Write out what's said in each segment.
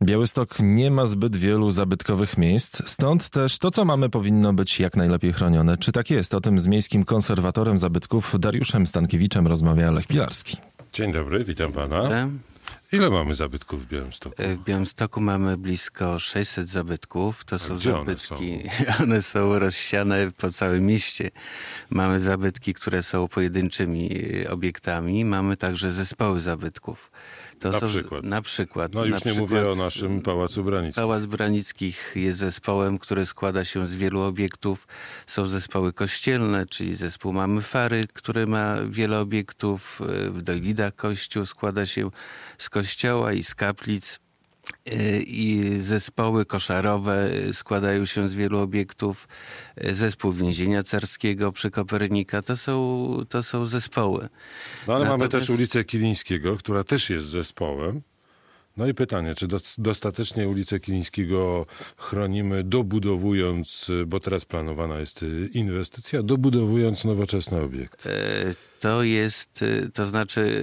Białystok nie ma zbyt wielu zabytkowych miejsc, stąd też to, co mamy, powinno być jak najlepiej chronione. Czy tak jest? O tym z miejskim konserwatorem zabytków Dariuszem Stankiewiczem rozmawia Lech Pilarski. Dzień dobry, witam pana. Ile mamy zabytków w Białymstoku? W Białymstoku mamy blisko 600 zabytków. To są zabytki, one są rozsiane po całym mieście. Mamy zabytki, które są pojedynczymi obiektami. Mamy także zespoły zabytków. Na przykład. No już nie mówię o naszym Pałacu Branickich. Pałac Branickich jest zespołem, który składa się z wielu obiektów. Są zespoły kościelne, czyli zespół Mamy Fary, który ma wiele obiektów. W Dojlidach kościół składa się z kościoła i z kaplic. I zespoły koszarowe składają się z wielu obiektów. Zespół Więzienia Carskiego przy Kopernika. To są zespoły. No ale mamy też ulicę Kilińskiego, która też jest zespołem. No i pytanie, czy dostatecznie ulicę Kilińskiego chronimy, dobudowując, bo teraz planowana jest inwestycja, dobudowując nowoczesny obiekt? To znaczy...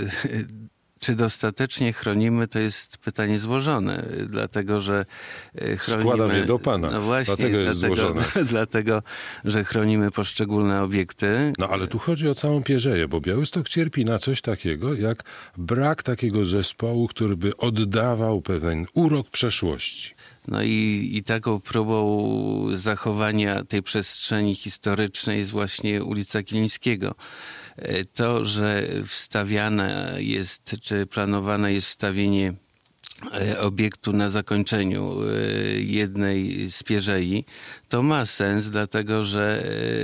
Czy dostatecznie chronimy, to jest pytanie złożone, dlatego że chronimy... Składam je do pana, no właśnie, dlatego jest złożone. Dlatego, że chronimy poszczególne obiekty. No ale tu chodzi o całą Pierzeję, bo Białystok cierpi na coś takiego, jak brak takiego zespołu, który by oddawał pewien urok przeszłości. No i taką próbą zachowania tej przestrzeni historycznej jest właśnie ulica Kilińskiego. To, że wstawiane jest, czy planowane jest wstawienie obiektu na zakończeniu jednej z pierzei, to ma sens, dlatego że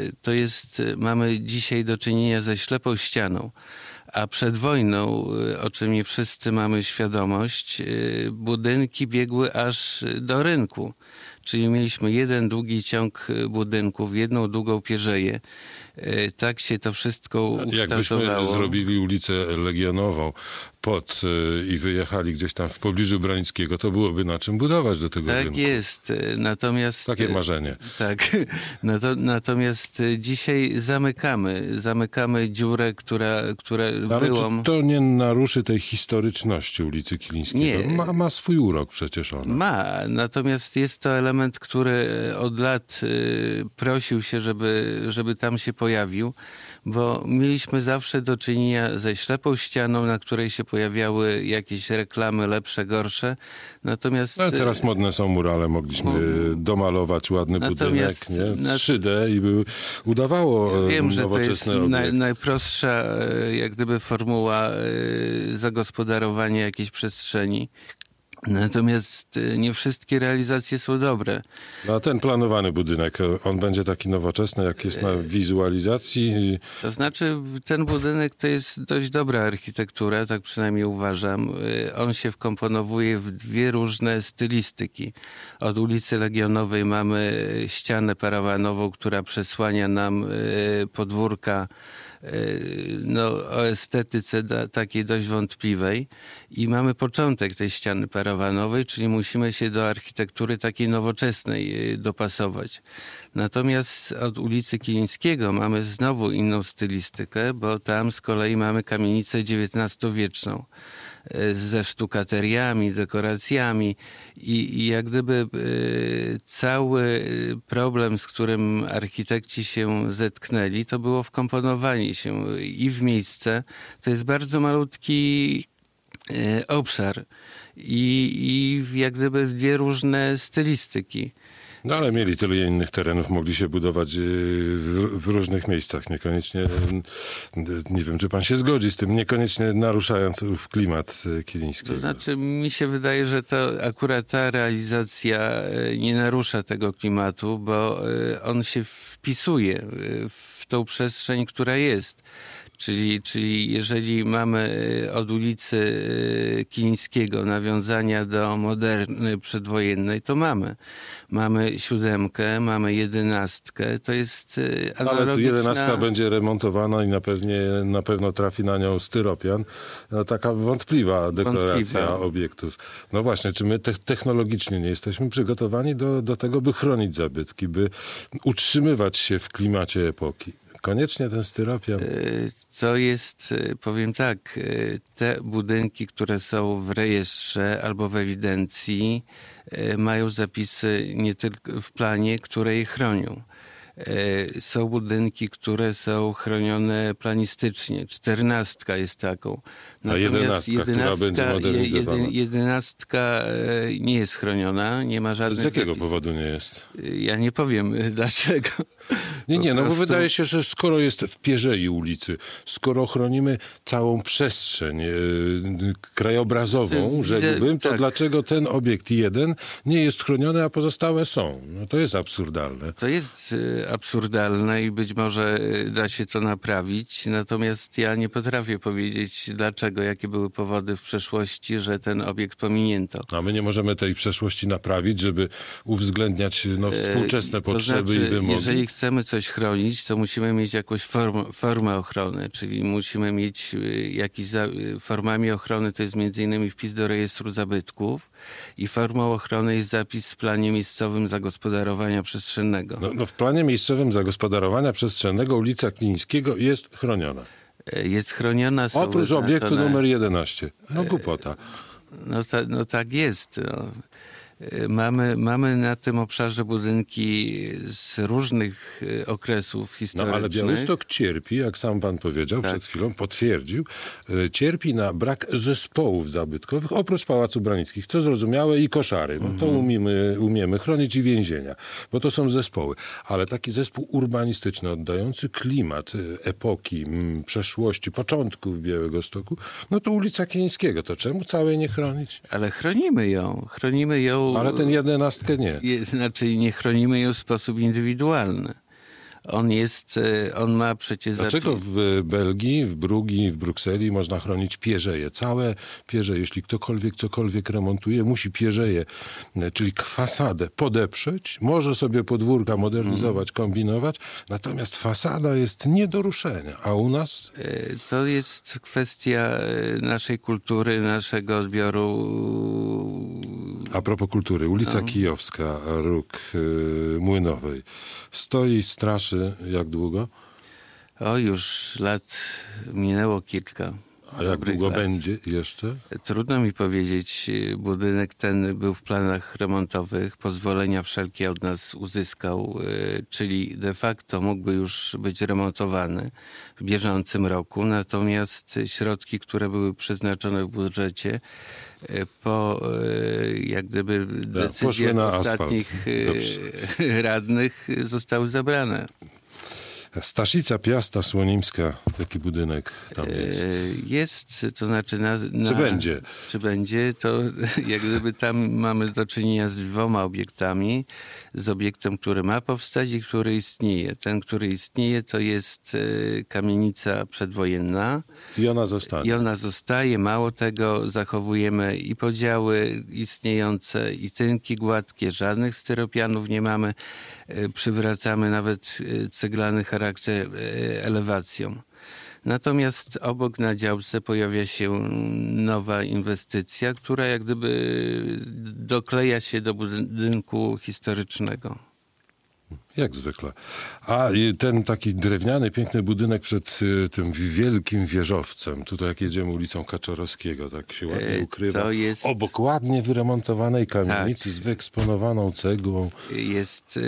mamy dzisiaj do czynienia ze ślepą ścianą. A przed wojną, o czym nie wszyscy mamy świadomość, budynki biegły aż do rynku. Czyli mieliśmy jeden długi ciąg budynków, jedną długą pierzeję. Tak się to wszystko ukształtowało. Jakbyśmy zrobili ulicę Legionową i wyjechali gdzieś tam w pobliżu Branickiego, to byłoby na czym budować do tego rynku. Tak jest. Natomiast... Takie marzenie. Tak. Natomiast dzisiaj zamykamy dziurę, która Ale wyłom... czy to nie naruszy tej historyczności ulicy Kilińskiego? Nie. Ma swój urok przecież ona. Ma. Natomiast jest to element, który od lat prosił się, żeby tam się pojawił, bo mieliśmy zawsze do czynienia ze ślepą ścianą, na której się pojawiały jakieś reklamy lepsze, gorsze. Natomiast... No, teraz modne są murale, mogliśmy domalować ładny budynek, nie? 3D i by udawało wiem, nowoczesne że to jest obiekty. najprostsza jak gdyby formuła zagospodarowania jakiejś przestrzeni. Natomiast nie wszystkie realizacje są dobre. No, a ten planowany budynek, on będzie taki nowoczesny, jak jest na wizualizacji? To znaczy, ten budynek to jest dość dobra architektura, tak przynajmniej uważam. On się wkomponowuje w dwie różne stylistyki. Od ulicy Legionowej mamy ścianę parawanową, która przesłania nam podwórka o estetyce takiej dość wątpliwej i mamy początek tej ściany parawanowej, czyli musimy się do architektury takiej nowoczesnej dopasować. Natomiast od ulicy Kilińskiego mamy znowu inną stylistykę, bo tam z kolei mamy kamienicę XIX-wieczną ze sztukateriami, dekoracjami i jak gdyby cały problem, z którym architekci się zetknęli, to było wkomponowanie się i w miejsce. To jest bardzo malutki obszar i jak gdyby dwie różne stylistyki. No ale mieli tyle innych terenów, mogli się budować w różnych miejscach, niekoniecznie, nie wiem, czy pan się zgodzi z tym, niekoniecznie naruszając klimat kilińskiego. To znaczy, mi się wydaje, że to akurat ta realizacja nie narusza tego klimatu, bo on się wpisuje w tą przestrzeń, która jest. Czyli jeżeli mamy od ulicy Kilińskiego nawiązania do moderny przedwojennej, to mamy 7, mamy 11, to jest analogiczna... Ale 11 będzie remontowana i na pewno trafi na nią styropian. No, taka wątpliwa dekoracja obiektów. No właśnie, czy my technologicznie nie jesteśmy przygotowani do tego, by chronić zabytki, by utrzymywać się w klimacie epoki? Koniecznie ten styropian. To jest, powiem tak, te budynki, które są w rejestrze albo w ewidencji, mają zapisy nie tylko w planie, które je chronią. Są budynki, które są chronione planistycznie. 14 jest taką. Natomiast 11, która będzie modernizowana. 11 nie jest chroniona, nie ma żadnych Z jakiego zapisów. powodu nie jest? Ja nie powiem dlaczego. Nie, Po bo prostu- wydaje się, że skoro jest w pierzei ulicy, skoro chronimy całą przestrzeń krajobrazową, rzekłbym, to tak. dlaczego ten obiekt jeden nie jest chroniony, a pozostałe są? No to jest absurdalne. To jest absurdalne i być może da się to naprawić, natomiast ja nie potrafię powiedzieć dlaczego, jakie były powody w przeszłości, że ten obiekt pominięto. A my nie możemy tej przeszłości naprawić, żeby uwzględniać współczesne potrzeby i wymogi. Jeżeli chcemy coś chronić, to musimy mieć jakąś formę ochrony, czyli musimy mieć formami ochrony to jest m.in. wpis do rejestru zabytków i formą ochrony jest zapis w planie miejscowym zagospodarowania przestrzennego. No w planie miejscowym zagospodarowania przestrzennego ulica Kilińskiego jest chroniona. Jest chroniona, są Oprócz obiektu wyznaczone- numer 11. No głupota. No tak jest. No. Mamy na tym obszarze budynki z różnych okresów No historycznych. ale Białystok cierpi, jak sam pan powiedział przed chwilą, potwierdził, cierpi na brak zespołów zabytkowych, oprócz Pałacu Branickich, co zrozumiałe, i koszary. No to umiemy chronić, i więzienia, bo to są zespoły. Ale taki zespół urbanistyczny, oddający klimat epoki, przeszłości, początków Białegostoku, no to ulica Kilińskiego. To czemu całej nie chronić? Ale chronimy ją. Ale ten 11 nie. Znaczy nie chronimy ją w sposób indywidualny. On ma przecież... Dlaczego w Belgii, w Brugii, w Brukseli można chronić pierzeje? Całe pierzeje, jeśli ktokolwiek cokolwiek remontuje, musi pierzeje, czyli fasadę podeprzeć, może sobie podwórka modernizować, kombinować, natomiast fasada jest nie do ruszenia. A u nas? To jest kwestia naszej kultury, naszego odbioru. A propos kultury, ulica Kijowska, róg Młynowej, stoi, straszy jak długo? Już lat minęło kilka. A jak dobrych długo lat. będzie jeszcze? Trudno mi powiedzieć. Budynek ten był w planach remontowych. Pozwolenia wszelkie od nas uzyskał, czyli de facto mógłby już być remontowany w bieżącym roku. Natomiast środki, które były przeznaczone w budżecie, po jak gdyby decyzjach na asfalt. ostatnich Dobrze. radnych zostały zabrane. Staszica Piasta Słonimska, taki budynek tam jest. Jest, to znaczy Czy będzie? Czy będzie, to jak gdyby tam mamy do czynienia z 2 obiektami. Z obiektem, który ma powstać i który istnieje. Ten, który istnieje, to jest kamienica przedwojenna. I ona zostanie. I ona zostaje. Mało tego, zachowujemy i podziały istniejące, i tynki gładkie. Żadnych styropianów nie mamy. Przywracamy nawet ceglany charakter elewacją. Natomiast obok na działce pojawia się nowa inwestycja, która jak gdyby dokleja się do budynku historycznego. Jak zwykle. A i ten taki drewniany, piękny budynek przed tym wielkim wieżowcem, tutaj jak jedziemy ulicą Kaczorowskiego, tak się ładnie ukrywa, to jest... obok ładnie wyremontowanej kamienicy z wyeksponowaną cegłą. Jest,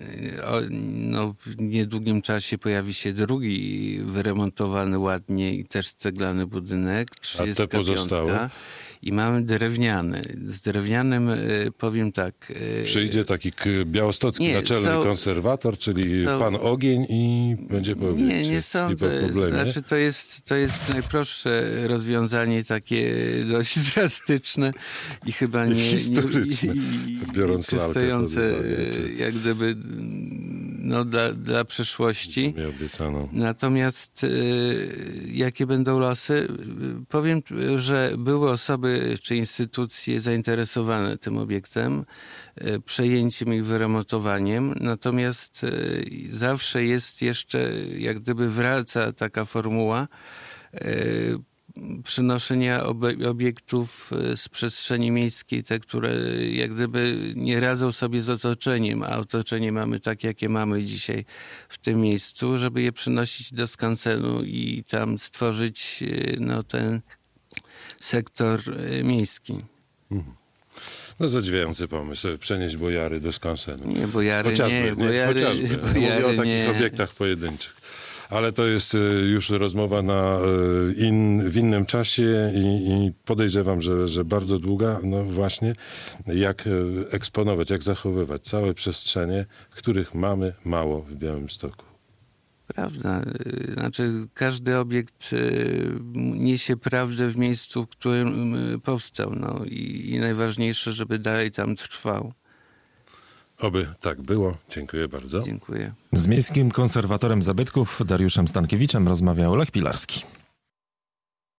w niedługim czasie pojawi się drugi wyremontowany ładnie i też ceglany budynek, 35. A te pozostałe? I mamy drewniany. Z drewnianym powiem tak. Przyjdzie taki białostocki naczelny konserwator, czyli pan Ogień, i będzie po obiekcie. Nie sądzę. Znaczy to jest najprostsze rozwiązanie, takie dość drastyczne i chyba nie historyczne, biorąc lalkę przystające pod uwagę, jak gdyby dla przeszłości. Mi obiecano. Natomiast jakie będą losy? Powiem, że były osoby czy instytucje zainteresowane tym obiektem, przejęciem i wyremontowaniem. Natomiast zawsze jest jeszcze, jak gdyby wraca taka formuła przenoszenia obiektów z przestrzeni miejskiej, te, które jak gdyby nie radzą sobie z otoczeniem, a otoczenie mamy tak, jakie mamy dzisiaj w tym miejscu, żeby je przynosić do skansenu i tam stworzyć ten sektor miejski. No zadziwiający pomysł, przenieść bojary do skansenu. Nie, bojary chociażby. Mówię o takich obiektach pojedynczych. Ale to jest już rozmowa w innym czasie i podejrzewam, że bardzo długa. No właśnie, jak eksponować, jak zachowywać całe przestrzenie, których mamy mało w Białymstoku. Prawda. Znaczy każdy obiekt niesie prawdę w miejscu, w którym powstał. No i najważniejsze, żeby dalej tam trwał. Oby tak było. Dziękuję bardzo. Dziękuję. Z miejskim konserwatorem zabytków Dariuszem Stankiewiczem rozmawiał Lech Pilarski.